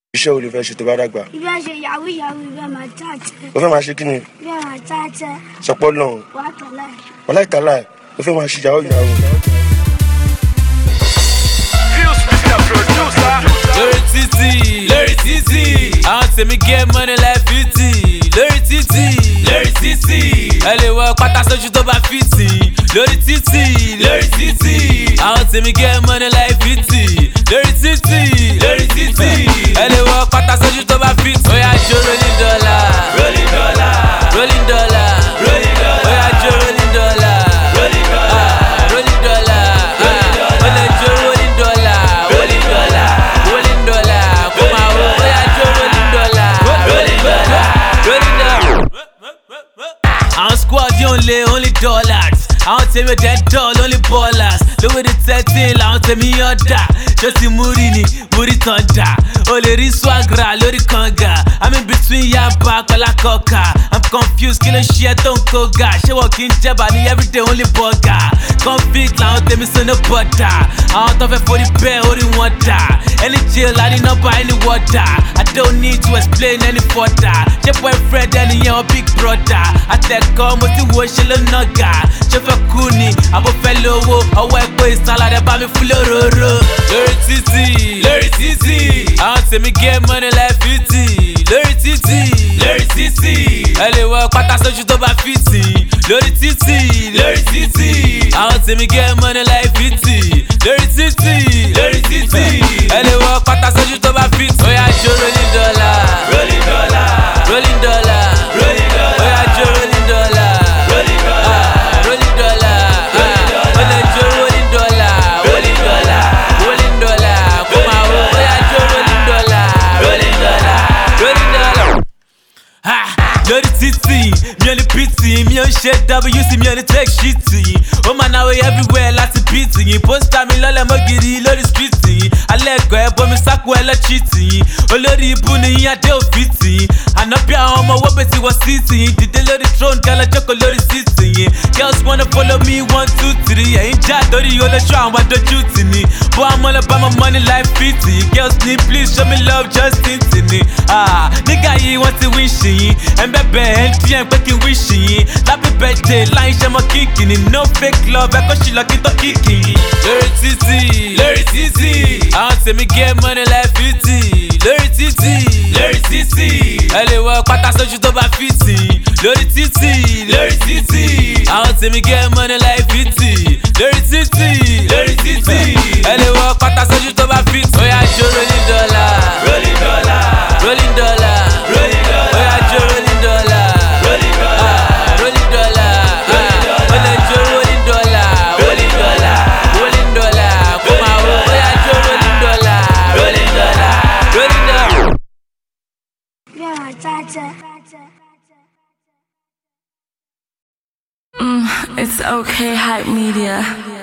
Iṣẹ́ wo ló fẹ́ ṣe tó bá dàgbà? Ìfẹ́ ṣe yahoo yahoo ìfẹ́ máa jáde. O fẹ́ máa ṣe kí ni? Ìfẹ́ máa jáde. Sọpọ́ lọ́hùn. Wà á tọ̀lá ẹ̀. Wàláì tàláì, o fẹ́ máa ṣe yahoo yahoo. Lórí títì, àwọn tèmi get money like 50. Lórí títì, ẹ lè wọ pátá sójú tó bá fìtì. Lórí títì, àwọn tèmi get money like 50. Lórí títì, ẹ lè wọ pátá sójú tó bá fìtì. Oya jó rolling dollar, rolling dollar, rolling dollar, rolling dollar. Oya jó rolling dollar, rolling dollar, rolling dollar. Olè jó rolling dollar, rolling dollar, rolling dollar. Come on, oya jó rolling dollar, rolling dollar, rolling dollar. Our squad only dollars. Àwọn tèmi $10 only ballers. Lówó de 13 làwọn tèmi ọ̀dà. Ṣọ́sì múri ni múri tán dà. O lè rí swagra lórí kànga. I'm in between yaba kọ́lá kọ́ka. I'm confused kí ló ṣe tó ń kóga. Ṣé wọ́n kì í jẹba ní everyday only burger. Convict làwọn tèmi sọ́nà bọ̀dà. Àwọn tó fẹ́ forí bẹ́ẹ̀ orí wọn dà. Any jail I ní nọ́mbà any water. I don't need to explain any further. Ṣé boyfriend ẹni yẹn wọ́n big brother. Àtẹ̀kọ́ mo ti wo ṣe ló nàgà. Ṣé fẹ́ kú ni àbò fẹ́ lówó. Ọwọ́ ẹ̀kọ́ ìsàlàdé bá mi fún lóróró. Lórí títì, àwọn tèmi get money like 50. Lórí títì, ẹ lè wọ pátá sójú tó bá fìtì. Lórí títì, àwọn tèmi get money like 50. Lórí títì, ẹ lè wọ pátá sójú tó bá fìtì. Oya jó rolling dollar, rolling dollar, rolling dollar, rolling dollar. Oya jó rolling dollar, rolling dollar, rolling dollar. Olè jó rolling dollar, rolling dollar, rolling dollar. Come on, oya jó rolling dollar, rolling dollar, rolling dollar. Lórí títì, mi ò ní pìtì, mi ò ń ṣe WC, mi ò ní take shitì. Ó máa náwó everywhere láti pìtì yín. Pósítà mi lọ́lẹ̀ mọ́gìrì lórí spìtì. Alẹ́ ẹ̀gọ́ ẹ̀ bomi sáko ẹ̀ lọ́chìtì. Olórí ibú ni yín adé òfìtì. Àná bí àwọn ọmọ owó bẹ̀ ti wọ síìtì yín. Dìde lórí throne kẹ́ lọ jókòó lórí síìtì yín. Girls wanna follow me 1, 2, 3. Ẹ̀yin já lórí olóṣù àwọn adójútì ni. Bó àmọ́ lọ bá my money like 50. Girls need please show me love just tintin ni. Nígbà yìí wọ́n ti wí ṣì yín. Ẹ ń bẹ̀bẹ̀ ẹ̀ ń díẹ̀ pé kí n wí ṣì yín. Happy birthday láì ṣe mọ́ kíkì ni. No fake love ẹ kó ṣì lọ kí tó kíkì yín. Lórí títì, àwọn tèmi get money like 50. Lórí títì, ẹ lè wọ pátá sójú tó bá fìtì. Lórí títì, àwọn tèmi get money like 50. Lórí títì, ẹ lè wọ pátá sójú tó bá fìtì. Oya jó rolling dollar, rolling dollar, rolling dollar, rolling dollar. Oya jó rolling dollar, rolling dollar, rolling dollar. Olè jó rolling dollar, rolling dollar, rolling dollar. Come on, oya jó rolling dollar, rolling dollar, rolling dollar. Ìfẹ́ máa jáde. It's okay, hype media.